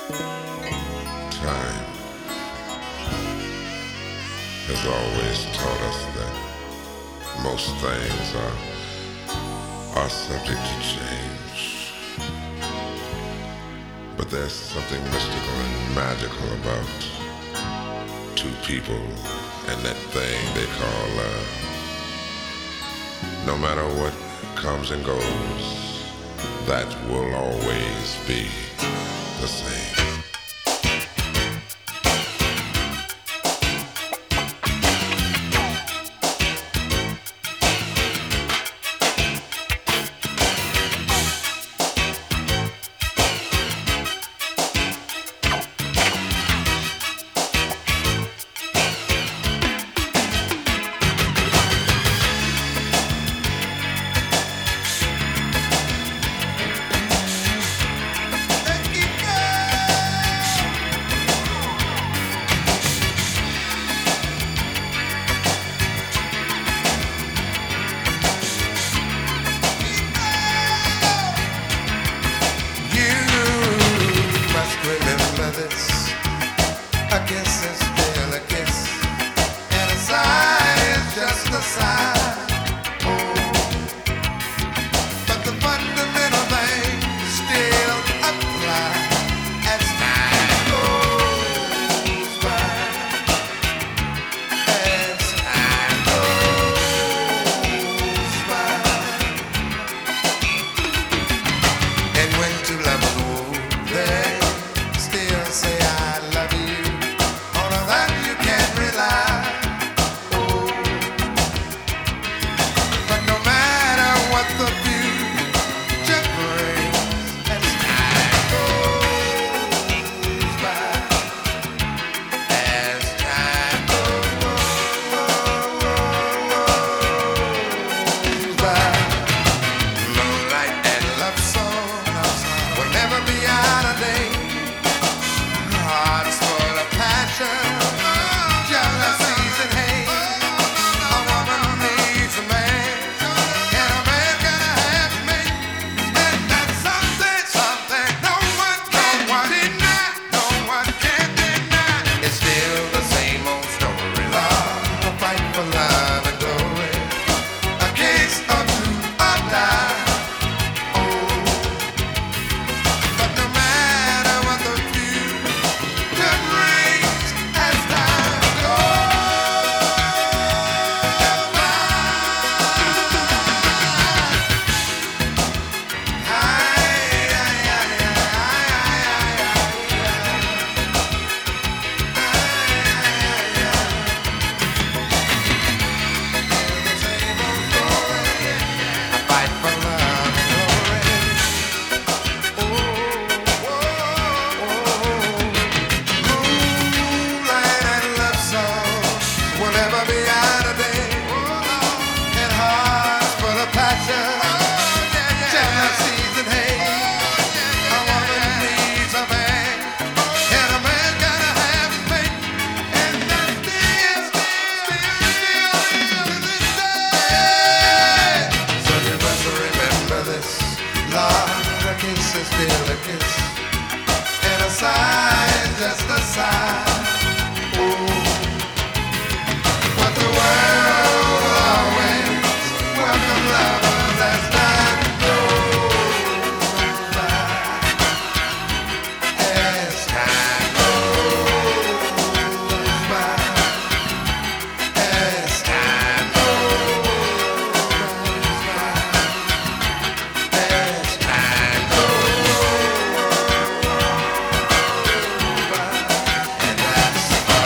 Time has always taught us that most things are subject to change. But there's something mystical and magical about two people and that thing they call love. No matter what comes and goes, that will always be the same. Remember this, a kiss is still a kiss, and a sigh is just a sigh. Oh, but the fundamental things still apply as time goes by. As time goes by, and when two lovers woo, they still say I love you. On that you can rely. Oh, but no matter what the future brings, as time goes by, as time goes by, moonlight and love songs will never be out of date. Hearts full of passion, jealousies and hate. A woman needs a man, and a man gotta have a mate. And that's something no one deny, no one can deny. It's still the same old story, love, a fight for love and glory, a case of do or die. But no matter what the future brings, as time goes by, the same old story, a fight for love and glory. Moonlight and love songs will never be out of date. And hearts full of passion, jealousies and hate. A woman needs a man, and a man gotta have his mate. And that's still to this day. So you must remember this. Love, a kiss is still a kiss, and a sigh is just a sigh. Ooh, but the world will always welcome lovers as time goes by. As time goes by. As time goes by. As time goes by. And that's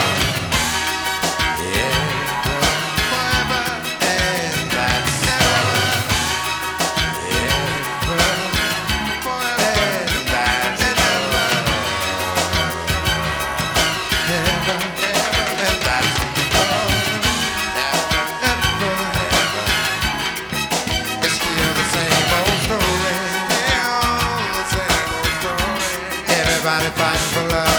yeah, forever. And that's never. Yeah, forever. And that's never. Ever, and that's it's still the same old story. The same old story. Everybody fighting for love.